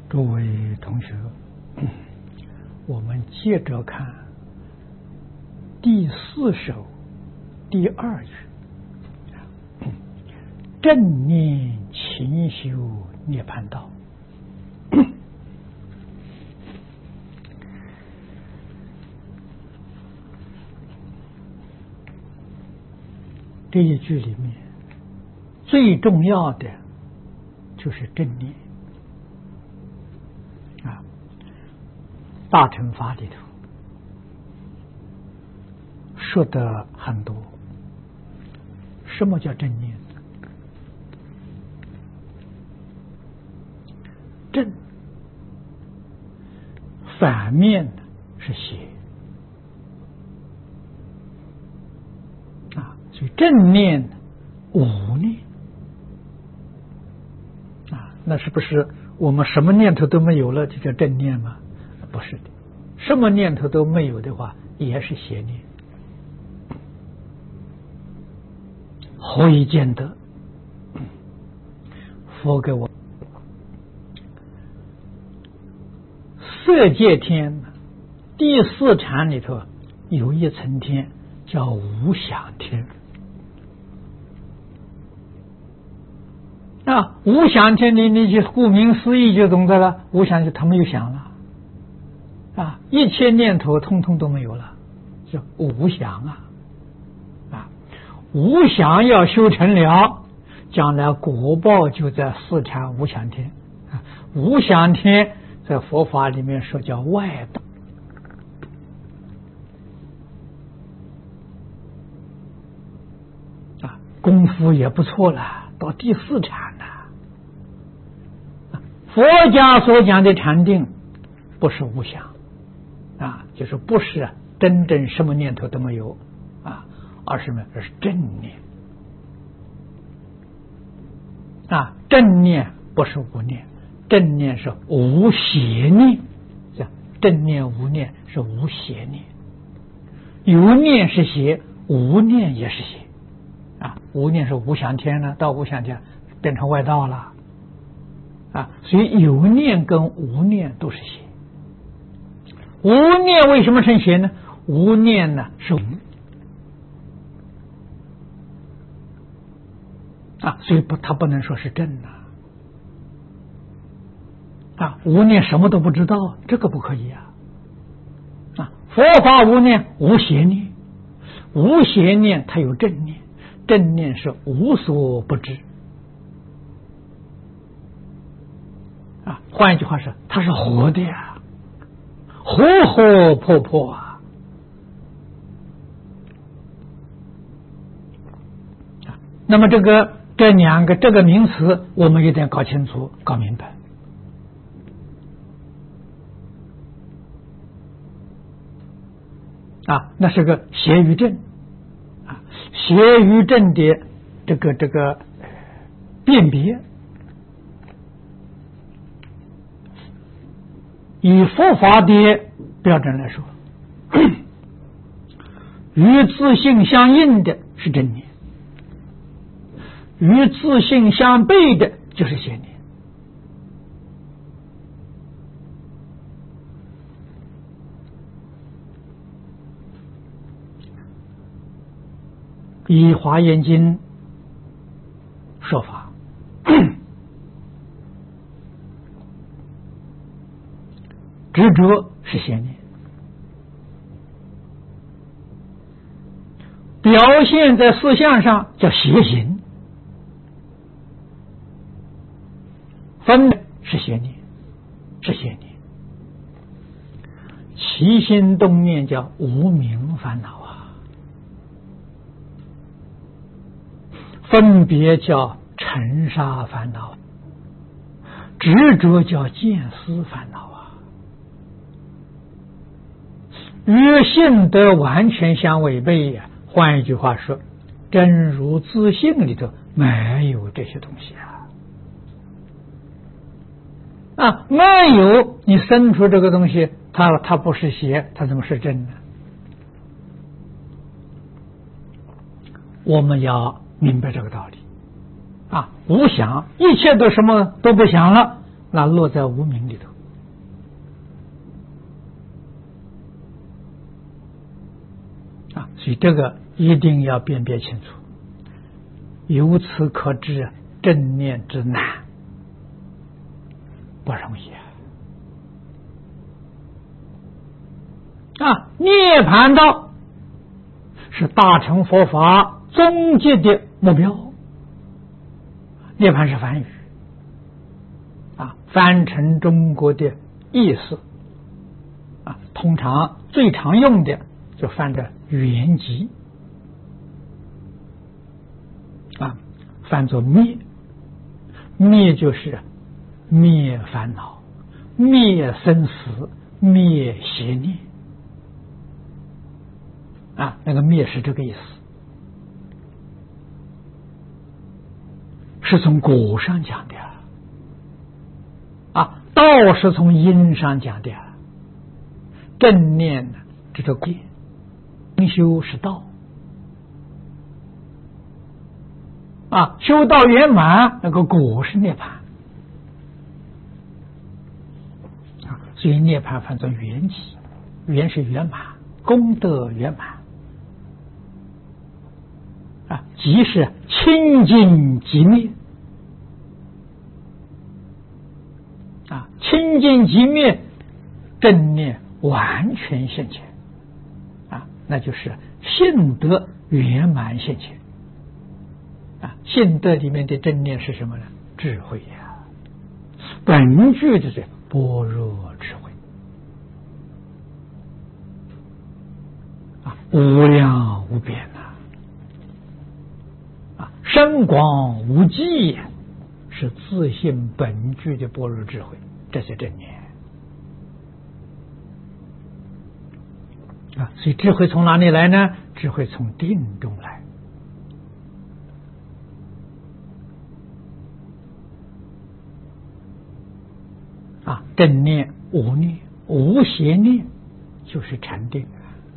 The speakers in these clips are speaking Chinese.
诸位同学，我们接着看第4首第2句：正念勤修涅槃道。这一句里面最重要的就是正念啊，大乘法里头说的很多。什么叫正念？正反面是邪啊，所以正念无念啊，那是不是我们什么念头都没有了就叫正念吗？不是的，什么念头都没有的话也是邪念。何以见得？佛给我色界天第4禅里头有一层天叫无想天啊，无想天你就顾名思义就懂得了，无想就他没有想了啊，一切念头通通都没有了，叫无想啊。无想要修成了，将来果报就在4禅无想天啊。无想天在佛法里面说叫外道啊，功夫也不错了，到第4禅了。佛家所讲的禅定不是无想啊，就是不是真正什么念头都没有啊，而是什么？而是正念啊！正念不是无念，正念是无邪念，正念无念是无邪念，有念是邪，无念也是邪啊！无念是无想天了，到无想天变成外道了啊！所以有念跟无念都是邪。无念为什么成邪呢？无念呢是啊，所以他不能说是正啊！无念什么都不知道，这个不可以啊！佛法无念无邪念，无邪念它有正念，正念是无所不知啊。换一句话说，它是活的呀，活活泼泼啊！那么这2个这个名词我们一定要搞清楚搞明白啊，那是个邪与正啊，邪与正的这个辨别，以佛法的标准来说，与自性相应的是正念，与自性相悖的就是邪念。以华严经说法，执着是邪念，表现在思想上叫邪行，分是邪念，是邪念，起心动念叫无明烦恼啊，分别叫尘沙烦恼，执着叫见思烦恼啊，与性德完全相违背呀。换一句话说，真如自性里头没有这些东西啊，没有，你生出这个东西，它不是邪，它怎么是正呢？我们要明白这个道理啊！无想，一切都什么都不想了， 那落在无明里头。所以这个一定要辨别清楚。由此可知正念之难，不容易涅槃道是大乘佛法终极的目标。涅槃是梵语翻成中国的意思通常最常用的就翻着圆寂翻作灭。灭就是灭烦恼、灭生死、灭邪念那个灭是这个意思，是从果上讲的道是从因上讲的。正念呢，这个果，正修是道修道圆满，那个果是涅槃所以涅槃翻作圆寂，圆是圆满，功德圆满即是清净即灭清净即灭，正念完全现前那就是性德圆满现前性德里面的正念是什么呢？智慧本具的是般若智慧无量无边深广无际，是自性本具的般若智慧，这是正念所以智慧从哪里来呢？智慧从定中来正念、无念、无邪念就是禅定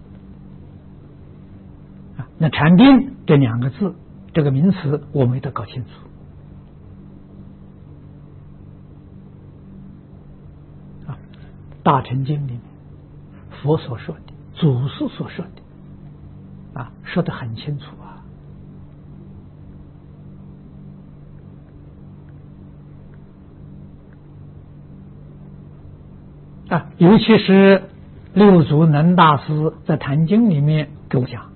那禅定这两个字，这个名词我们得搞清楚大乘经里面佛所说的，祖师所说的说得很清楚尤其是六祖能大师在《坛经》里面给我讲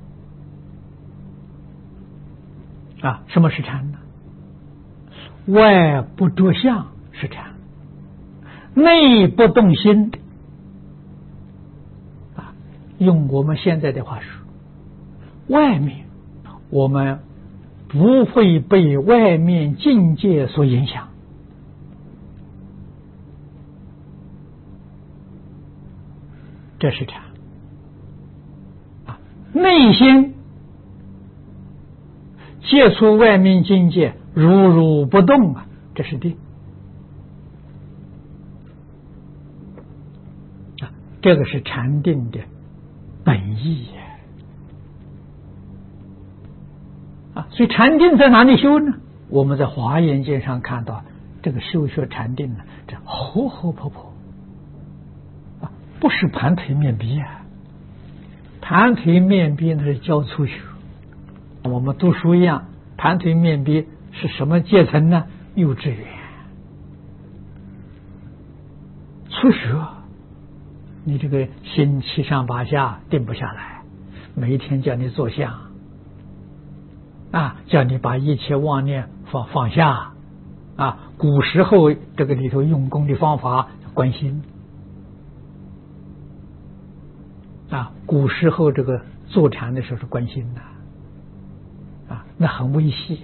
什么是禅呢？外不着相是禅，内不动心用我们现在的话说，外面我们不会被外面境界所影响这是禅内心接触外面境界如如不动这是定这个是禅定的本意所以禅定在哪里修呢？我们在华严经上看到这个修学禅定呢，这活活泼泼不是盘腿面壁盘腿面壁那是教粗学，我们读书一样，盘腿面壁是什么阶层呢？幼稚园粗学，你这个心七上八下定不下来，每一天叫你坐相叫你把一切妄念放下古时候这个里头用功的方法观心古时候这个坐禅的时候是观心那很微细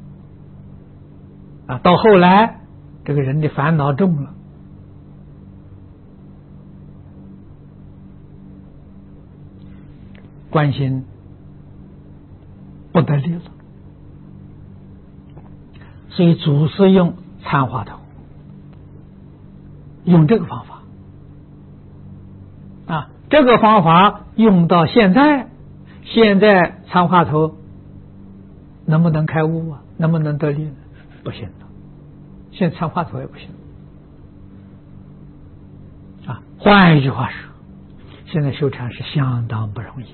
到后来这个人的烦恼重了，观心不得力了，所以祖师用参话头，用这个方法这个方法用到现在参话头能不能开悟能不能得力呢？不行了，现在参话头也不行换一句话说，现在修禅是相当不容易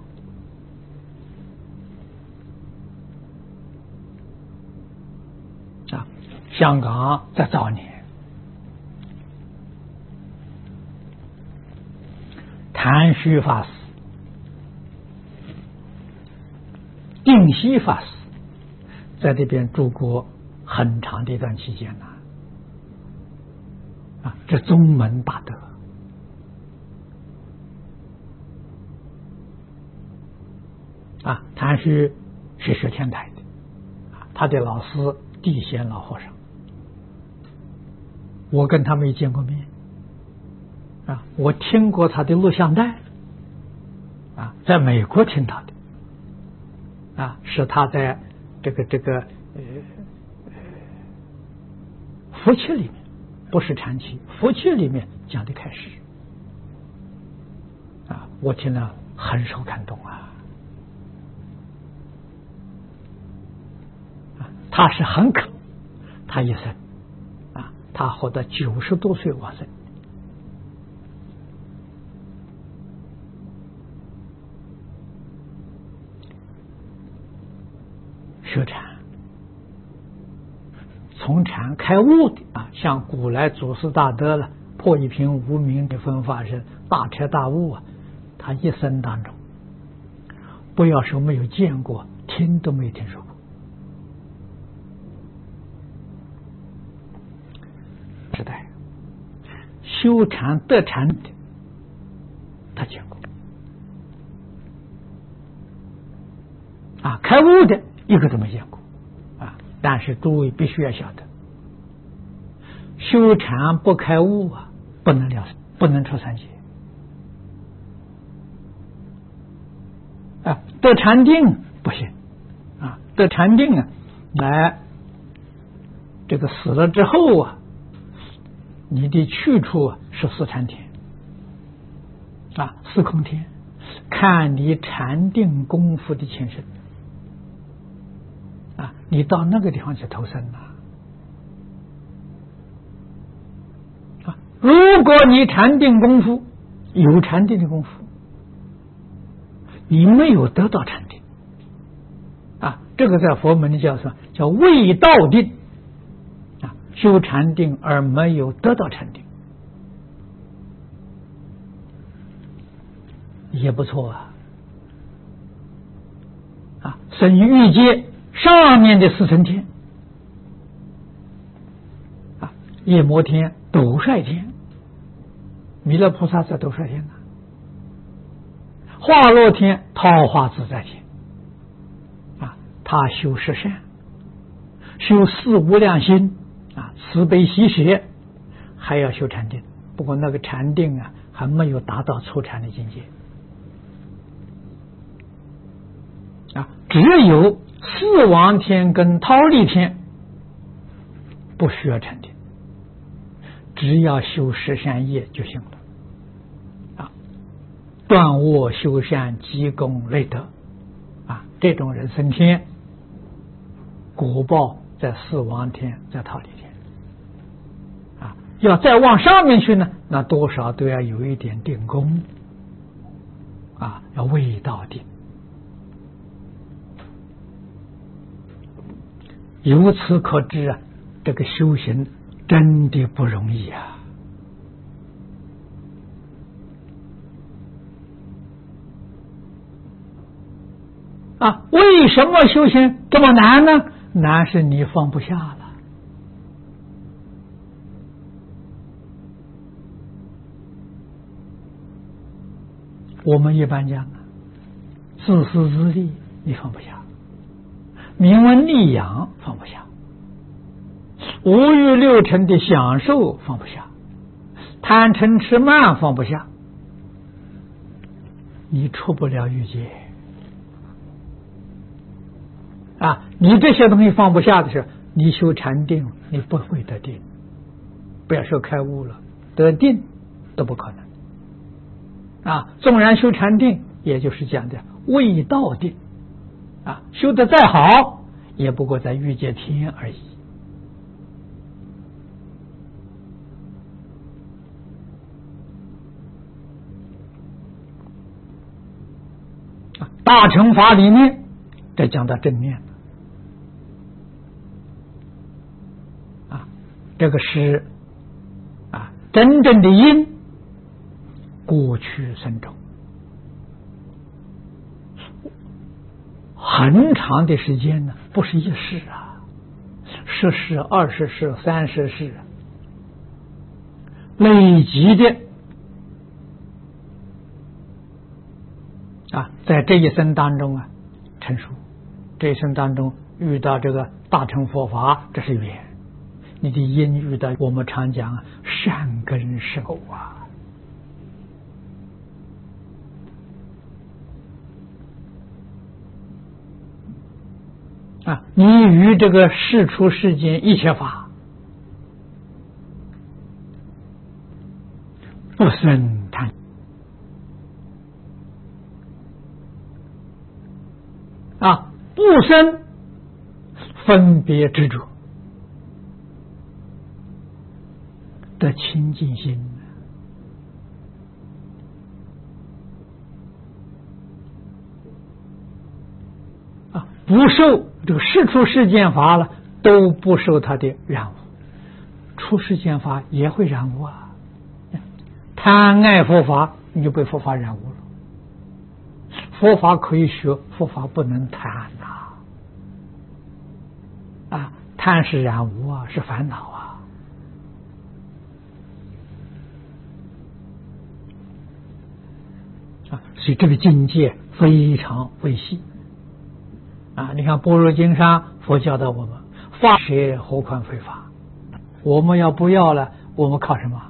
香港在早年，谭虚法师、定西法师在这边住过很长的一段期间这宗门大德谭虚是学天台的他的老师地贤老和尚，我跟他没见过面我听过他的录像带在美国听到的是他在这个佛七里面，不是禅期，佛七里面讲的开始我听了很受感动他是很可，他一生他活到90多岁往生。学禅，从禅开悟的像古来祖师大德了，破一品无明的分法身，大彻大悟他一生当中，不要说没有见过，听都没听说过。时代修禅得禅的，他见过开悟的一个都没见过但是诸位必须要晓得，修禅不开悟不能了，不能出三界得禅定不行得禅定来这个死了之后你的去处是四禅天四空天，看你禅定功夫的前身你到那个地方去投生如果你禅定功夫有禅定的功夫，你没有得到禅定这个在佛门里叫什么？叫未到定修禅定而没有得到禅定也不错生于欲界上面的四层天夜摩天、斗率天，弥勒菩萨在斗率天化乐天、桃花自在天他修十善，修四无量心慈悲喜舍，还要修禅定，不过那个禅定还没有达到初禅的境界只有四王天跟忉利天不需要禅定，只要修十善业就行了断恶修善积功累德这种人升天，果报在四王天，在忉利天要再往上面去呢，那多少都要有一点定功要未到定。由此可知这个修行真的不容易为什么修行这么难呢？难是你放不下了。我们一般讲自私自利你放不下，名闻利养放不下，五欲六尘的享受放不下，贪嗔痴慢放不下，你出不了欲界你这些东西放不下的时候，你修禅定你不会得定，不要说开悟了，得定都不可能纵然修禅定，也就是讲的未到定修得再好也不过在欲界天而已大乘法里面，这讲到正念啊，这个是啊真正的因，过去生中，很长的时间呢，不是一世啊，10世、20世、30世，累积的啊，在这一生当中啊成熟，这一生当中遇到这个大乘佛法，这是缘。你的因遇到我们常讲啊，善根受啊，你与这个世出世间一切法不生贪啊，不生分别执着的清净心啊，不受这个世出世间法了，都不受它的染污，出世间法也会染污啊。贪爱佛法，你就被佛法染污了。佛法可以学，佛法不能贪啊！贪是染污啊，是烦恼啊！所以这个境界非常微细啊！你看《般若经》上佛教导我们：法舍何况非法？我们要不要了？我们靠什么？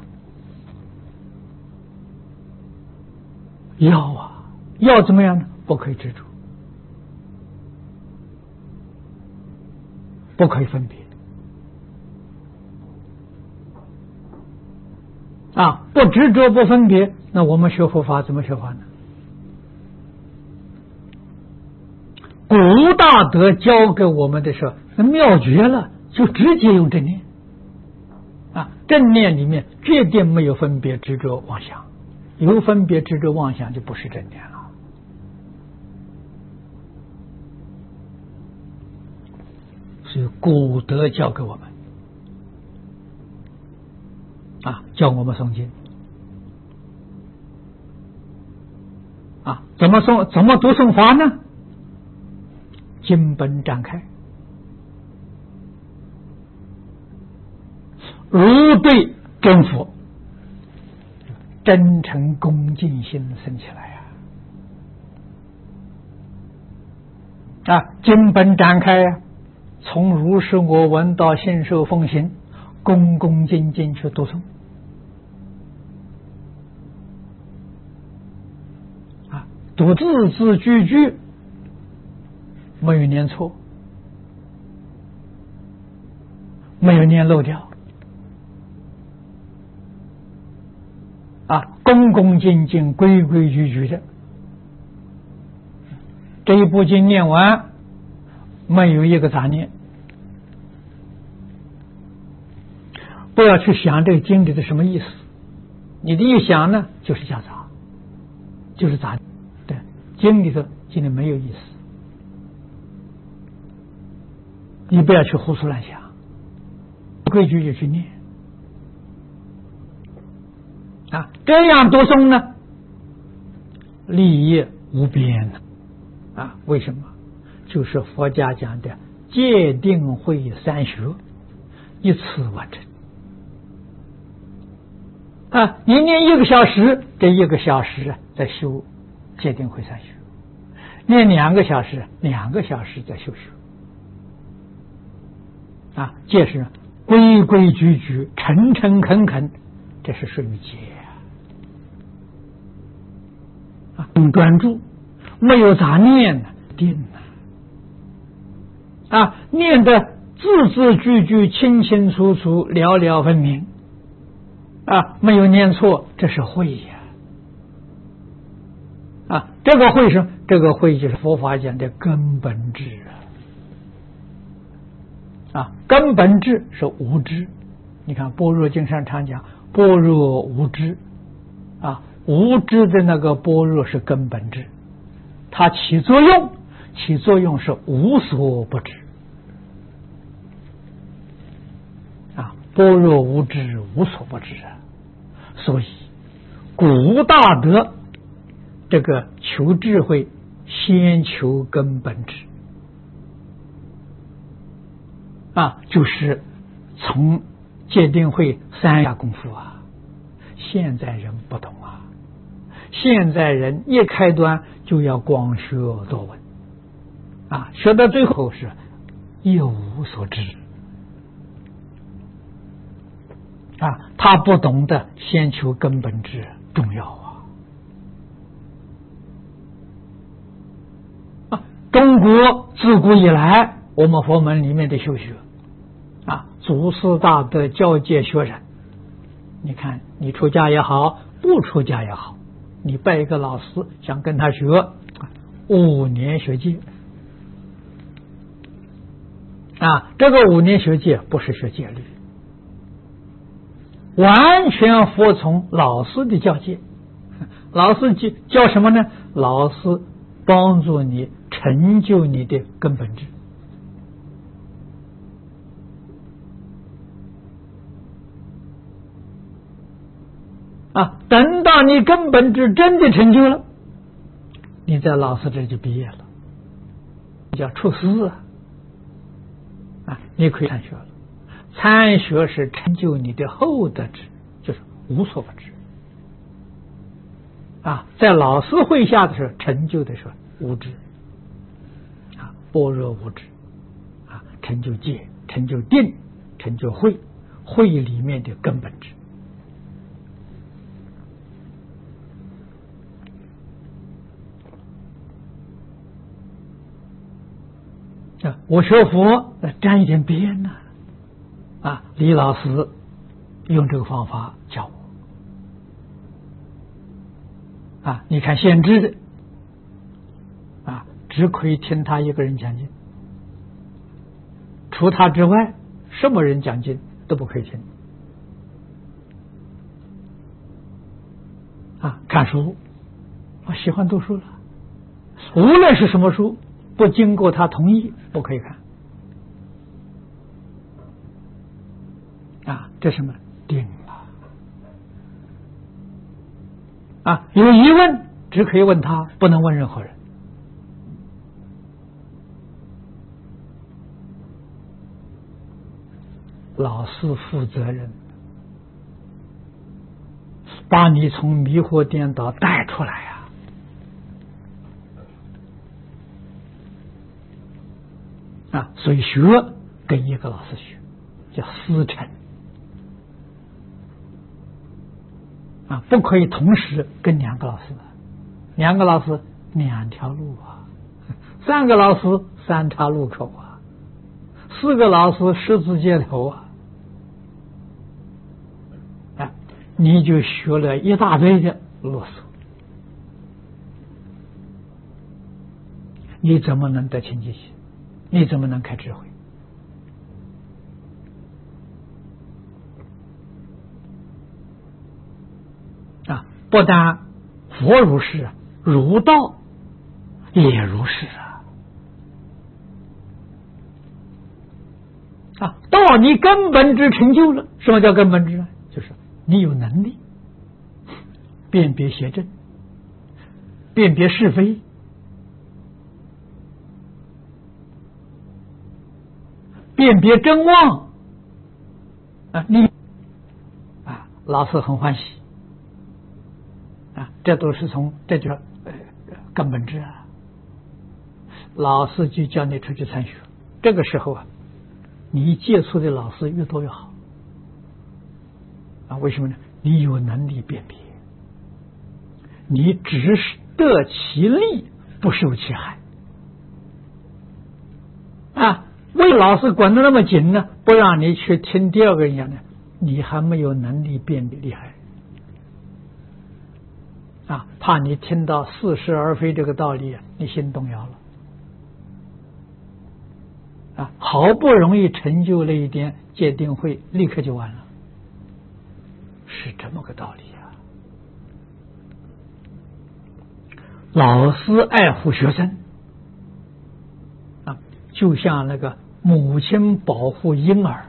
要啊！要怎么样呢？不可以执着，不可以分别啊！不执着不分别，那我们学佛法怎么学法呢？古大德教给我们的时候，那妙绝了，就直接用正念啊！正念里面绝对没有分别执着妄想，有分别执着妄想就不是正念了。所以古德教给我们啊，教我们诵经啊，怎么诵？怎么读诵法呢？经本展开，如对真佛，真诚恭敬心生起来啊！经本展开啊，从如是我闻到信受奉行，恭恭敬敬去读诵啊，读字字句句没有念错，没有念漏掉啊，恭恭敬敬规规矩矩的，这一部经念完没有一个杂念，不要去想这个经里的什么意思，你的一想呢就是夹杂，就是杂，对，经里头经里没有意思，你不要去胡思乱想，规矩就去念啊，这样读诵呢利益无边啊！为什么？就是佛家讲的戒定慧三学一次完成啊！你念1个小时，这1个小时在修戒定慧三学；念2个小时，2个小时在修学啊！戒是规规矩矩、诚诚恳恳，这是属于戒啊！专注，没有杂念定啊，念的字字句句清清楚楚、了了分明啊，没有念错，这是慧啊！这个慧是这个慧就是佛法讲的根本智啊，根本智是无知。你看《般若经》上常讲般若无知啊，无知的那个般若是根本智它起作用，起作用是无所不知啊，般若无知，无所不知啊。所以古大德这个求智慧，先求根本智啊，就是从戒定慧三下功夫啊。现在人不懂啊，现在人一开端就要光学多闻啊，学到最后是一无所知啊，他不懂得先求根本智重要啊。中国自古以来，我们佛门里面的修学啊，祖师大德教诫学人，你看你出家也好，不出家也好，你拜一个老师想跟他学5年学戒啊，这个5年学戒不是学戒律，完全服从老师的教诫。老师教什么呢？老师帮助你成就你的根本智啊。等到你根本智真的成就了，你在老师这就毕业了，叫出师啊，你可以参学了。参学是成就你的厚德智，就是无所不知啊。在老师会下的时候，成就的是无知啊，般若无知啊，成就戒，成就定，成就慧，慧里面的根本智啊。我学佛沾一点边呢啊，李老师用这个方法教我啊。你看限制的啊，只可以听他一个人讲经，除他之外，什么人讲经都不可以听啊。看书，我喜欢读书了，无论是什么书，不经过他同意不可以看啊。这什么定啊？有疑问只可以问他，不能问任何人。老师负责任，把你从迷惑颠倒带出来啊！所以学跟一个老师学，叫师承啊，不可以同时跟2个老师，2个老师2条路啊，3个老师3岔路口啊，4个老师十字街头啊，你就学了一大堆的啰嗦，你怎么能得清净心？你怎么能开智慧啊？不但佛如是，儒道也如是啊！道你根本之成就了。什么叫根本之呢？就是你有能力辨别邪正，辨别是非，辨别真妄啊！你啊，老师很欢喜啊，这都是从这叫根本智啊。老师就叫你出去参学，这个时候啊，你接触的老师越多越好啊。为什么呢？你有能力辨别，你只得其利，不受其害啊。为老师管得那么紧呢，不让你去听第二个人讲呢，你还没有能力辨别厉害啊，怕你听到似是而非这个道理啊，你心动摇了啊，好不容易成就了一点戒定慧，立刻就完了，是这么个道理啊。 老师爱护学生啊，就像那个母亲保护婴儿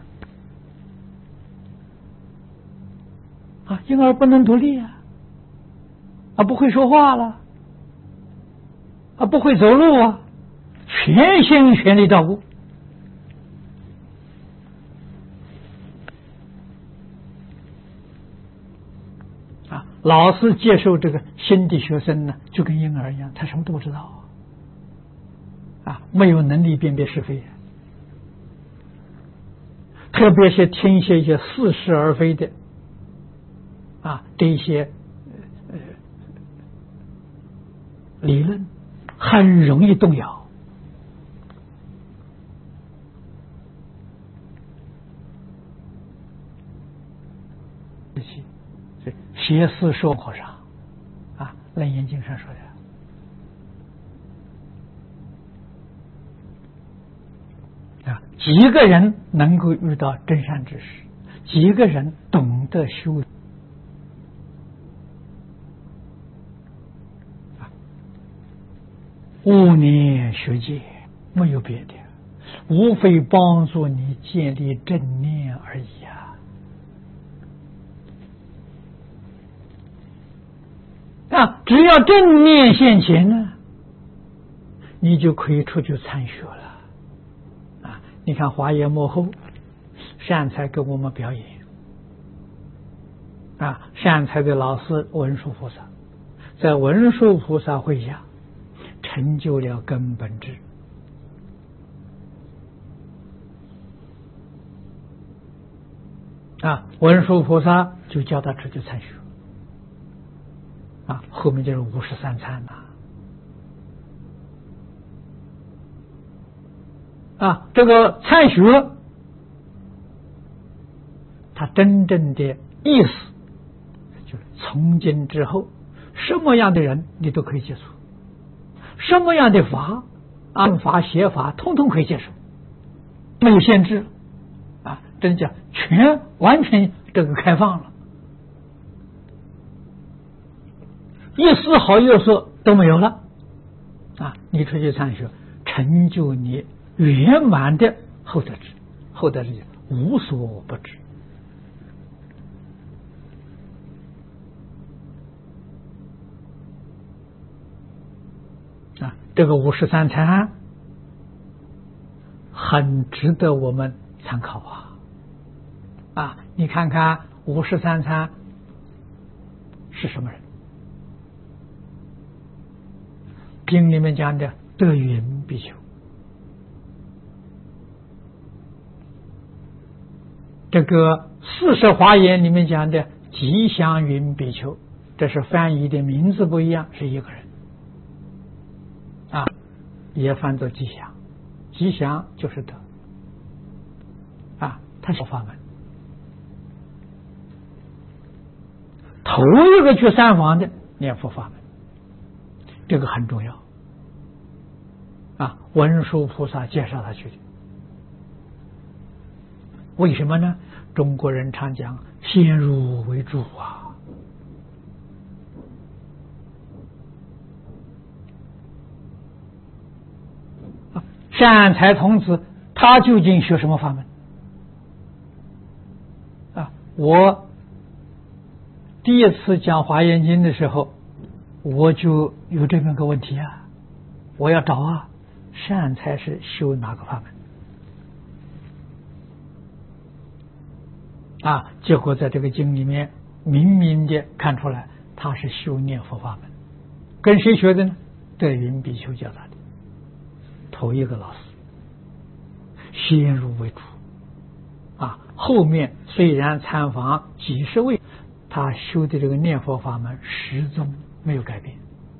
啊，婴儿不能独立啊，不会说话了不会走路啊，全心全力照顾啊。老师接受这个新的学生呢，就跟婴儿一样，他什么都不知道没有能力辨别是非，特别是听一些似是而非的这些理论，很容易动摇。邪思说和尚楞严经上说的几个人能够遇到真善知识，几个人懂得修5年学戒，没有别的，无非帮助你建立正念而已只要正念现前呢，你就可以出去参学了你看华严幕后，善财给我们表演善财的老师文殊菩萨，在文殊菩萨会下成就了根本智文殊菩萨就叫他出去参学后面就是53参这个参学他真正的意思就是从今之后什么样的人你都可以接触，什么样的法暗法邪法通通可以接受，没有限制真叫完全这个开放了，一丝毫约束都没有了你出去参学，成就你圆满的后得智，后得智无所不知这个53参很值得我们参考你看看53参是什么人？经里面讲的德云比丘，这个40华严里面讲的吉祥云比丘，这是翻译的名字不一样，是一个人也翻作吉祥，吉祥就是德他是法门，头一个去三房的念佛法门，这个很重要文殊菩萨介绍他去的。为什么呢？中国人常讲先入为主善财童子他究竟学什么法门我第一次讲华严经的时候，我就有这么个问题我要找善财是修哪个法门结果在这个经里面明明的看出来他是修念佛法门，跟谁学的呢？德云比丘教他的，头一个老师，先入为主后面虽然参访几十位，他修的这个念佛法门始终没有改变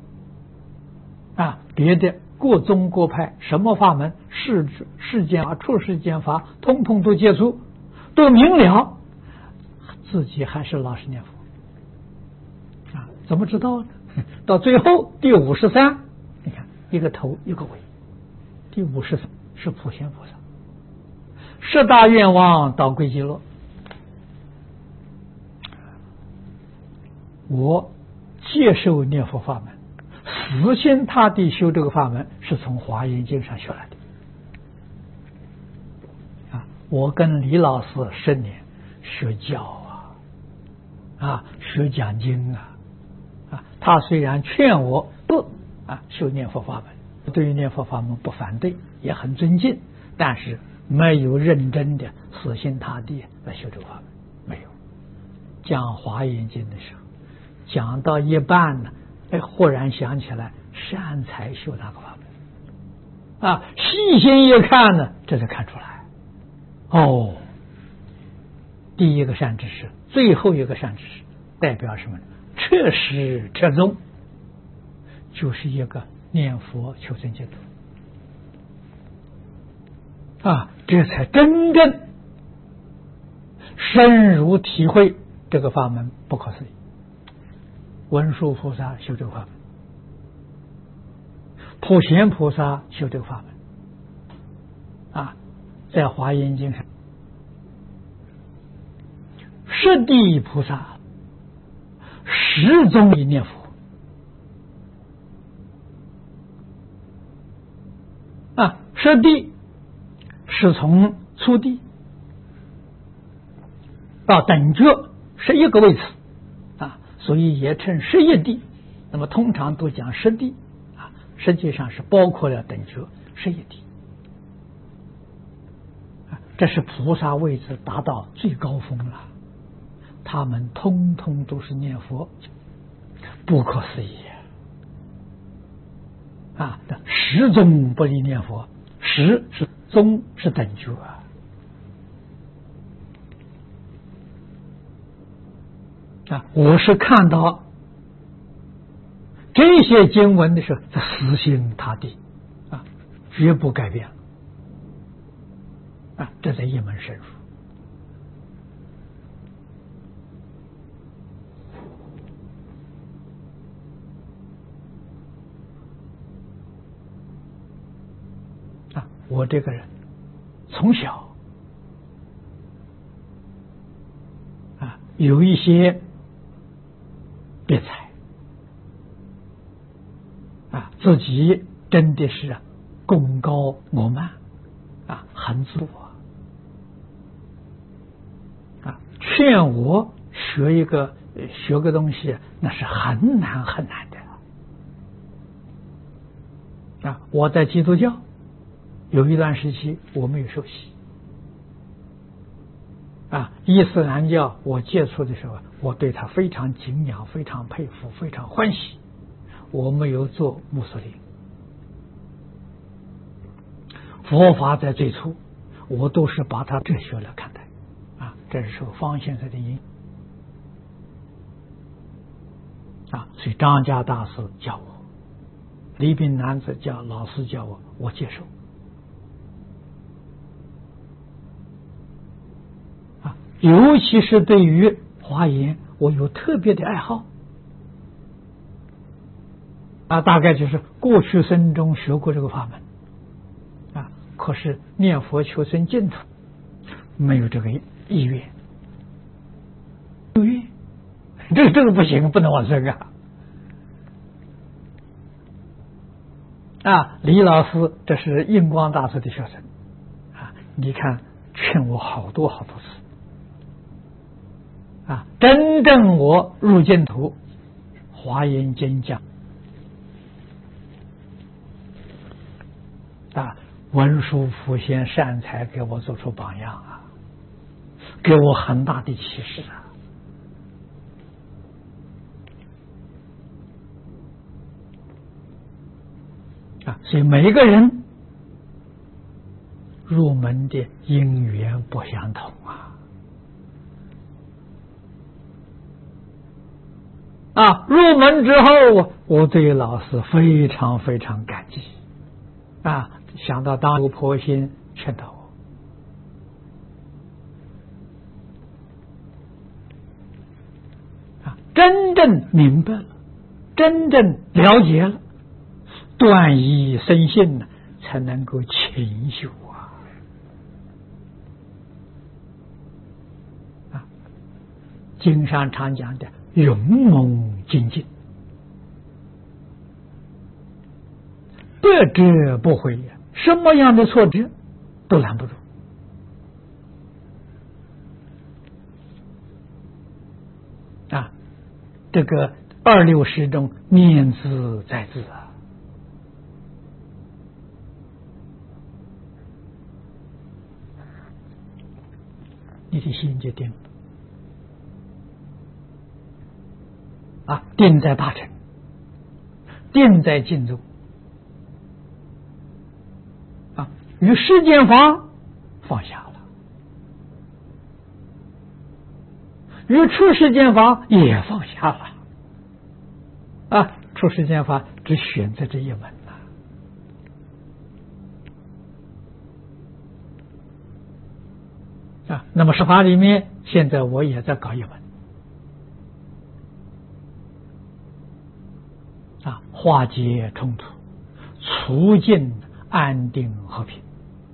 别的各宗各派什么法门世间法出世间法通通都接触，都明了，自己还是老实念佛怎么知道呢？到最后第53，你看一个头一个尾，第53是普贤菩萨10大愿望到归极乐，我接受念佛法门， 死心塌地修这个法门，是从华严经上学来的。我跟李老师10年学教学讲经他虽然劝我不修念佛法门，对于念佛法门不反对，也很尊敬，但是没有认真的死心塌地来修这个法门，没有。讲华严经的时候，讲到一半呢，忽然想起来善财修那个法门细心一看呢，这才看出来。第一个善知识，最后一个善知识，代表什么呢？彻始彻终，就是一个念佛求生净土这才真正深入体会这个法门不可思议。文殊菩萨修这个法门，普贤菩萨修这个法门在华严经上，十地菩萨始终以念佛十地是从初地到等觉11个位次所以也称11地。那么通常都讲十地实际上是包括了等觉11地这是菩萨位置达到最高峰了，他们通通都是念佛，不可思议始终不离念佛，始是终是等觉我是看到这些经文的时候，死心塌地绝不改变这才一门深入我这个人从小有一些别才自己真的是功高我慢很自我劝我学个东西，那是很难很难的我在基督教有一段时期我没有受洗伊斯兰教我接触的时候，我对他非常敬仰，非常佩服，非常欢喜，我没有做穆斯林。佛法在最初我都是把它哲学来看待这是受方先生的影所以张家大师教我，李炳南子老师教我，我接受尤其是对于华严我有特别的爱好大概就是过去生中学过这个法门可是念佛求生净土没有这个意愿这个不行，不能往生李老师这是印光大师的学生你看劝我好多好多次真正我入净土，华严经讲文殊普贤善财给我做出榜样给我很大的启示所以每一个人入门的因缘不相同入门之后我对老师非常非常感激想到当初婆心劝导我真正明白了，真正了解了，断疑生信才能够勤修经上常讲的勇猛精进得者不回呀，什么样的挫折都拦不住。这个260中念兹在兹啊，你的心就定了定在大乘，定在净宗与世间法放下了，与出世间法也放下了出世间法只选择这一门那么十法里面，现在我也在搞一门化解冲突，促进安定和平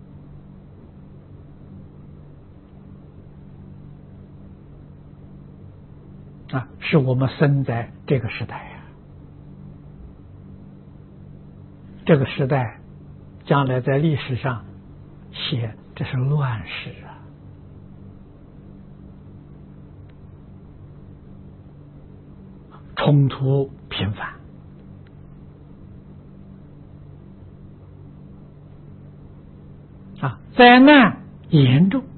是我们生在这个时代这个时代将来在历史上写这是乱世冲突频繁灾难严重，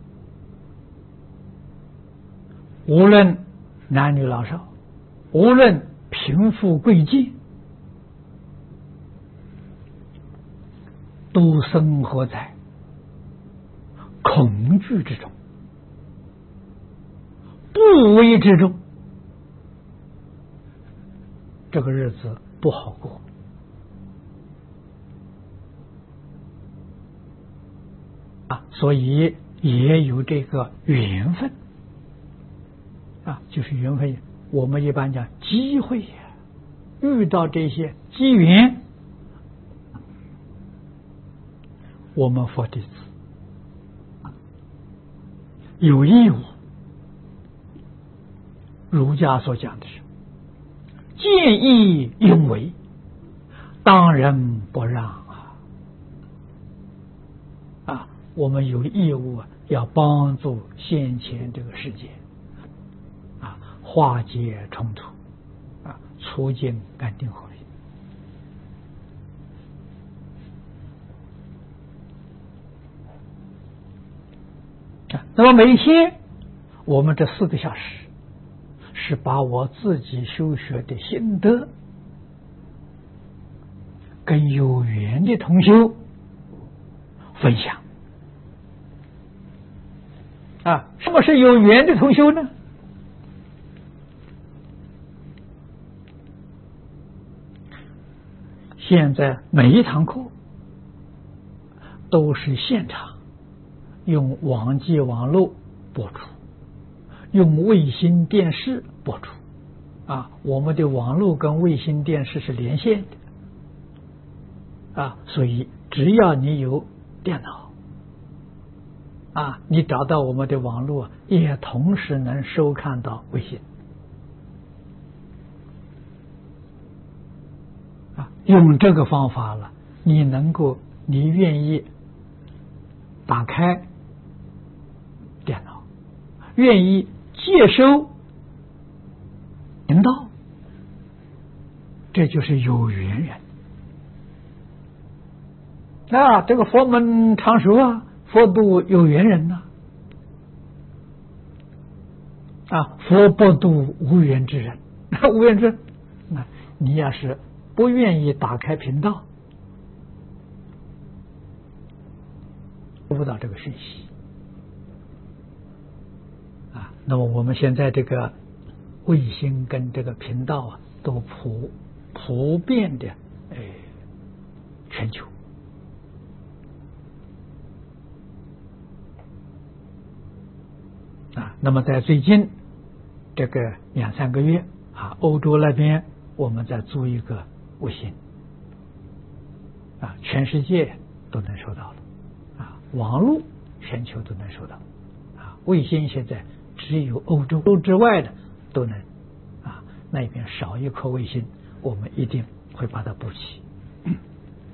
无论男女老少，无论贫富贵贱，都生活在恐惧之中，不危之中，这个日子不好过所以也有这个缘分就是缘分，我们一般讲机会遇到这些机缘，我们佛弟子有义务，儒家所讲的是见义勇为，当仁不让我们有义务要帮助先前这个世界化解冲突促进安定和平那么每天我们这4个小时是把我自己修学的心得跟有缘的同修分享什么是有缘的同修呢？现在每一堂课都是现场用网际网络播出，用卫星电视播出我们的网络跟卫星电视是连线的所以只要你有电脑你找到我们的网络，也同时能收看到卫星用这个方法了，你愿意打开电脑，愿意接收频道，这就是有缘人这个佛门常说佛度有缘人佛不度无缘之人无缘之人你要是不愿意打开频道，收不到这个讯息那么我们现在这个卫星跟这个频道都普遍的全球那么在最近这个2-3个月欧洲那边我们在租一个卫星全世界都能收到了网络全球都能收到卫星现在只有欧洲之外的都能那边少一颗卫星，我们一定会把它补齐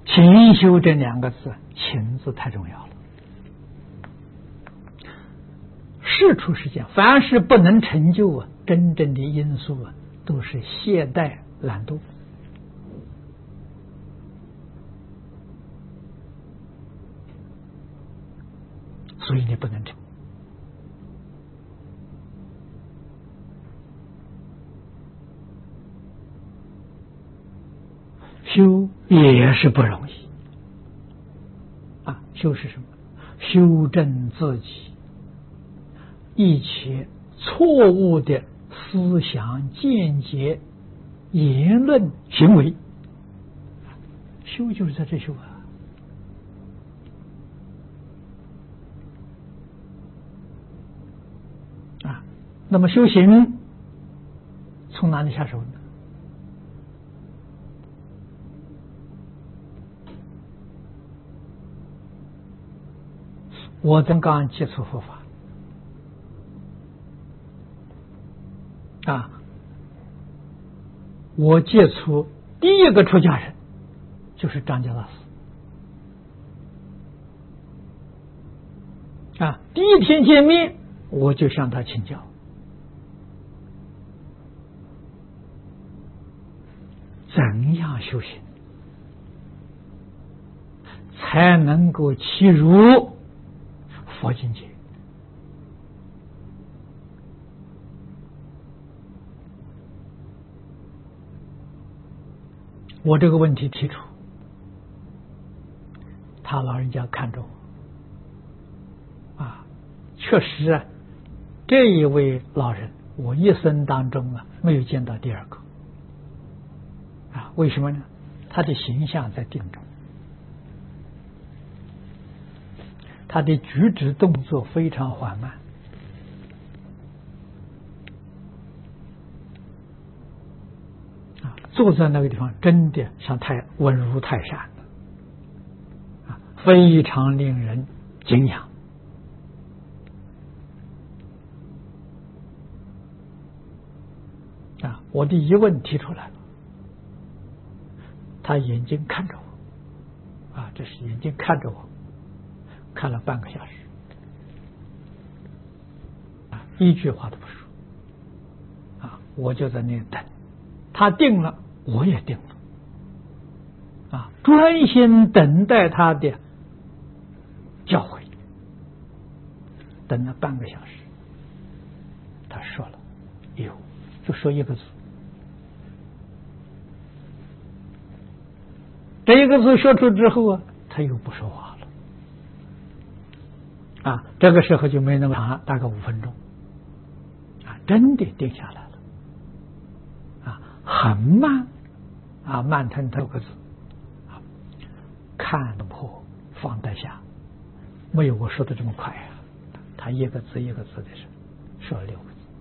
勤修这两个字，勤字太重要了。事出世间，凡是不能成就啊，真正的因素啊，都是懈怠懒惰。所以你不能成。修也是不容易啊！修是什么？修正自己一切错误的思想、见解、言论、行为，修就是在这修啊！那么修行从哪里下手呢？我刚接触佛法啊，我接触第一个出家人就是张家大师啊，第一天见面我就向他请教，怎样修行才能够契入佛境界？我这个问题提出，他老人家看着我啊，确实啊，这一位老人我一生当中啊没有见到第二个啊，为什么呢？他的形象在定中，他的举止动作非常缓慢啊，坐在那个地方真的像稳如泰山啊，非常令人敬仰啊！我的疑问提出来了，他眼睛看着我啊，这是眼睛看着我，看了半个小时啊，一句话都不说啊，我就在那里等，他定了，我也定了啊，专心等待他的教诲，等了半个小时，他说了有，就说一个字，这一个字说出之后啊，他又不说话了啊，这个时候就没那么长，大概5分钟啊，真的定下来了啊，很慢啊，慢腾腾6个字啊，看破放得下，没有我说的这么快啊，他一个字一个字的说了6个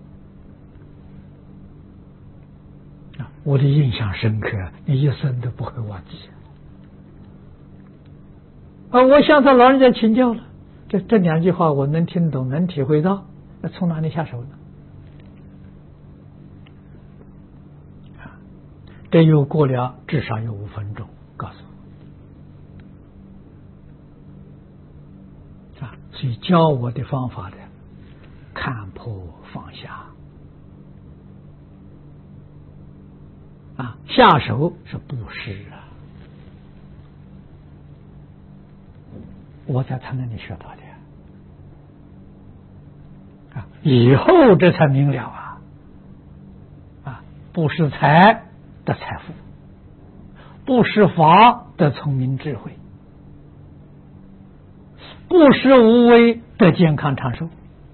字啊，我的印象深刻，你一生都不会忘记啊！我向他老人家请教了，这2句话我能听懂，能体会到，那从哪里下手呢？啊，这又过了至少有5分钟，告诉我啊，所以教我的方法的，看破放下啊，下手是布施啊。我在他那里学到的啊，以后这才明了啊，不是财的财富，不是法的聪明智慧，不是无为的健康长寿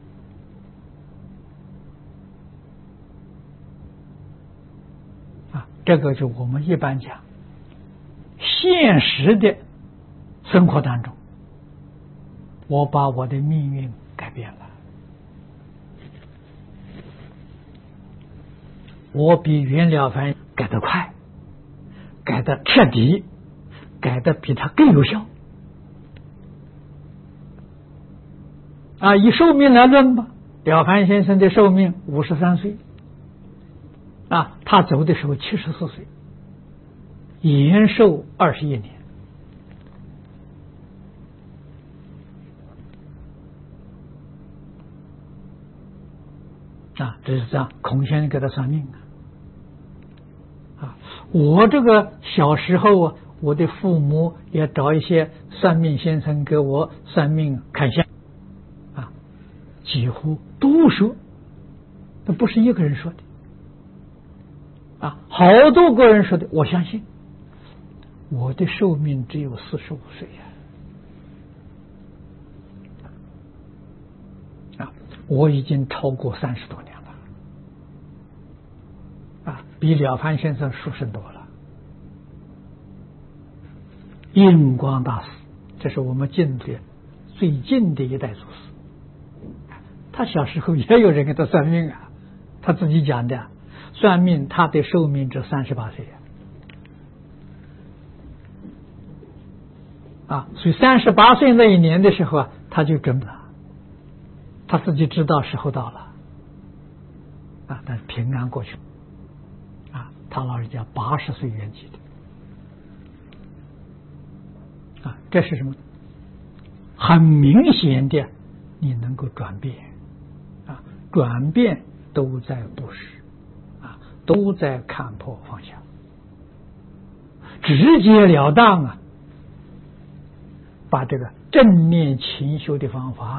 啊，这个就我们一般讲现实的生活当中，我把我的命运改变了，我比袁了凡改得快，改得彻底，改得比他更有效啊！以寿命来论吧，了凡先生的寿命53岁啊，他走的时候74岁，延寿21年这是这样，孔先生给他算命我这个小时候我的父母也找一些算命先生给我算命看相几乎都说，那不是一个人说的好多个人说的，我相信。我的寿命只有45岁我已经超过30多年了比了凡先生殊胜多了。印光大师，这是我们近的最近的一代祖师，他小时候也有人给他算命他自己讲的，算命他的寿命只38岁所以38岁那一年的时候他就准了，他自己知道时候到了但是平安过去他老人家80岁圆寂的这是什么？很明显的你能够转变转变都在布施都在看破放下，直截了当把这个正念勤修的方法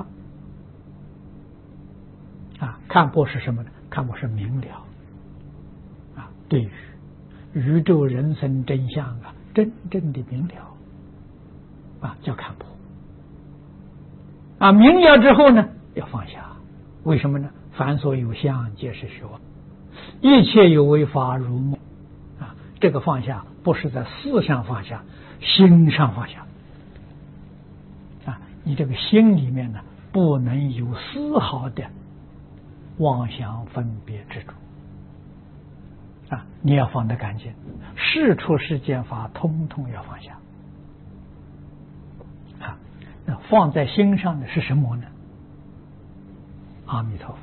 看破是什么呢？看破是明了对于宇宙人生真相真正的明了叫看破明了之后呢要放下。为什么呢？凡所有相皆是虚妄，一切有为法如梦这个放下不是在事上放下，心上放下你这个心里面呢不能有丝毫的妄想分别执着你要放得干净，事出世间法通通要放下那放在心上的是什么呢？阿弥陀佛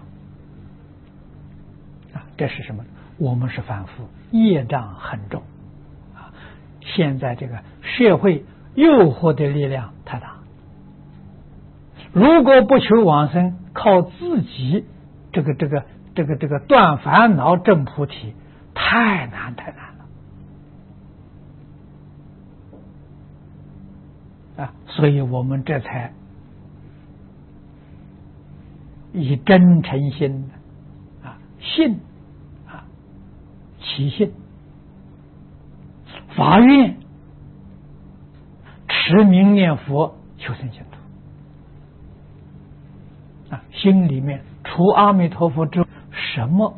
这是什么？我们是凡夫，业障很重现在这个社会诱惑的力量太大，如果不求往生，靠自己这个断烦恼证菩提，太难了所以我们这才以真诚心信起信发愿持名念佛求生净土心里面除阿弥陀佛之外什么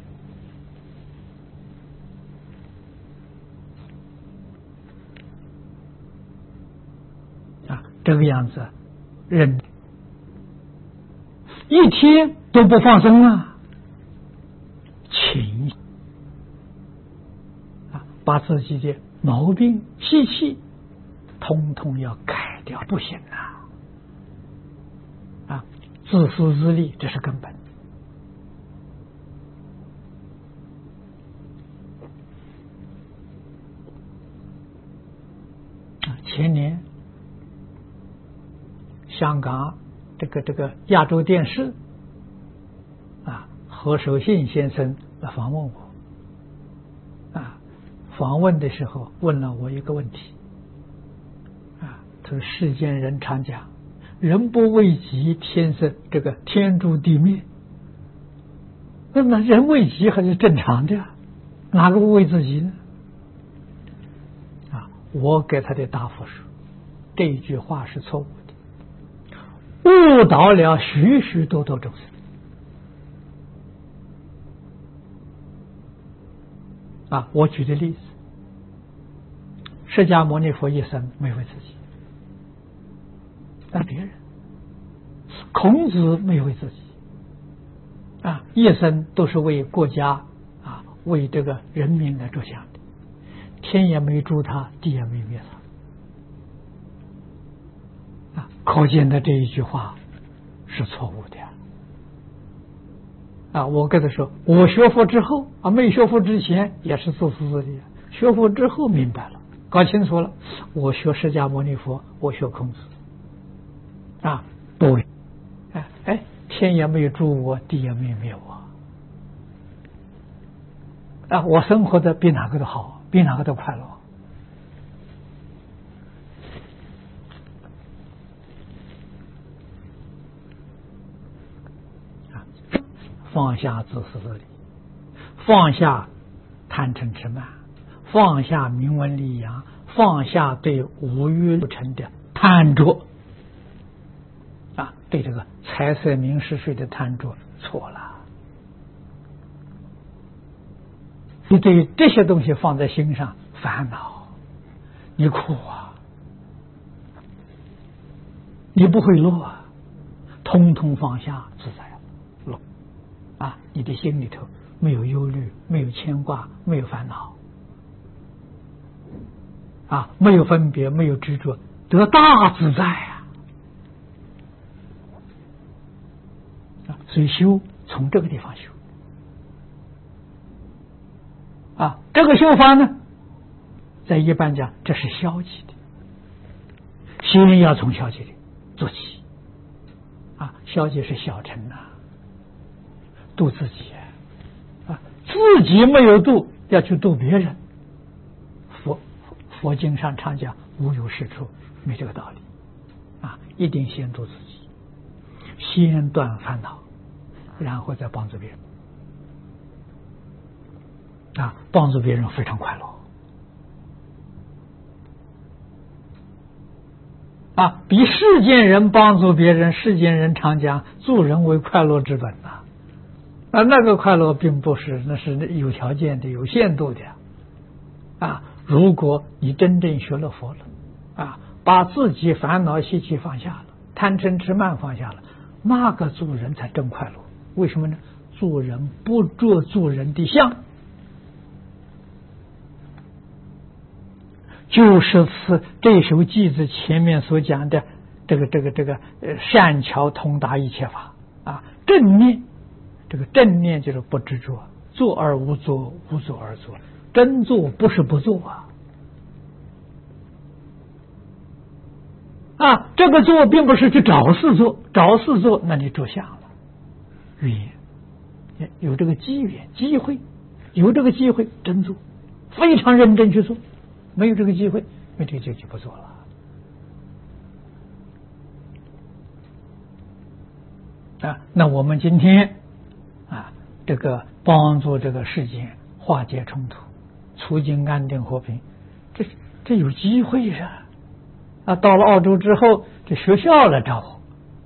这个样子人一天都不放生勤把自己的毛病习气通通要改掉，不行自私自利这是根本前年香港这个亚洲电视何守信先生来访问我访问的时候问了我一个问题他说世间人常讲人不为己天生这个天诛地灭，那么人为己还是正常的哪个不为自己呢？我给他的答复是这一句话是错误的，误导了许许多多众生我举的例子，释迦牟尼佛一生没为自己，但别人，孔子没为自己一生都是为国家为这个人民来着想的，天也没诛他，地也没灭他可见的这一句话是错误的我跟他说，我学佛之后没学佛之前也是自私自利，学佛之后明白了，搞清楚了，我学释迦牟尼佛，我学孔子对天也没有诛我，地也没有灭我啊，我生活的比哪个都好，比哪个都快乐。啊，放下自私自利，放下贪嗔痴慢，放下名闻利养，放下对五欲六尘的贪着。啊，对这个财色名食睡的贪着错了。你对这些东西放在心上烦恼，你苦啊，你不会乐啊，通通放下自在乐啊，你的心里头没有忧虑，没有牵挂，没有烦恼啊，没有分别，没有执着，得大自在啊！所以修从这个地方修啊，这个修法呢，在一般讲这是消极的，先要从消极的做起啊，消极是小乘呐，度自己啊，自己没有度，要去度别人。佛经上常讲无有是处，没这个道理啊，一定先度自己，先断烦恼，然后再帮助别人啊，帮助别人非常快乐啊，比世间人帮助别人，世间人常讲助人为快乐之本呐，啊，那个快乐并不是，那是有条件的、有限度的啊。如果你真正学了佛了啊，把自己烦恼习气放下了，贪嗔痴慢放下了，那个助人才真快乐。为什么呢？助人不着助人的相，就是这首偈子前面所讲的这个善巧通达一切法啊，正念，这个正念就是不执着，做而无作，无作而作。真做不是不做啊！这个做并不是去找事做，找事做那你着相了。缘有这个机缘机会，有这个机会真做，非常认真去做。没有这个机会，没这个机会就不做了啊！那我们今天啊，这个帮助这个世界化解冲突，促进安定和平，这有机会呀！啊，到了澳洲之后，这学校来找我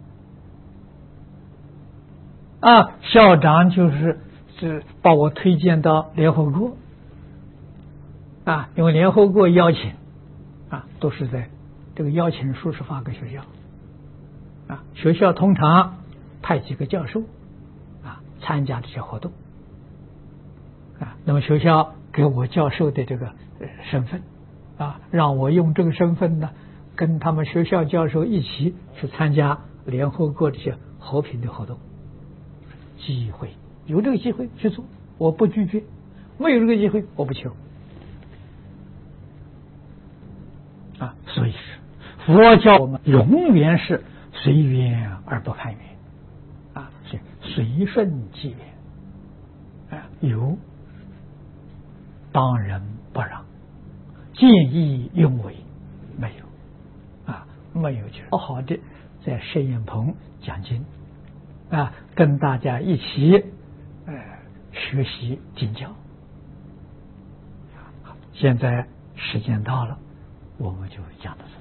啊，校长就是把我推荐到联合国啊，因为联合国邀请啊，都是在这个邀请书是发给学校啊，学校通常派几个教授啊参加这些活动啊，那么学校给我教授的这个身份啊，让我用这个身份呢，跟他们学校教授一起去参加联合国这些和平的活动。机会有这个机会去做，我不拒绝；没有这个机会，我不求啊。所以是佛教我们永远是随缘而不攀缘啊，是随顺机缘啊，有当仁不让，见义勇为，没有啊，没有就是好好的在摄影棚讲经啊，跟大家一起学习经教。现在时间到了，我们就讲到这。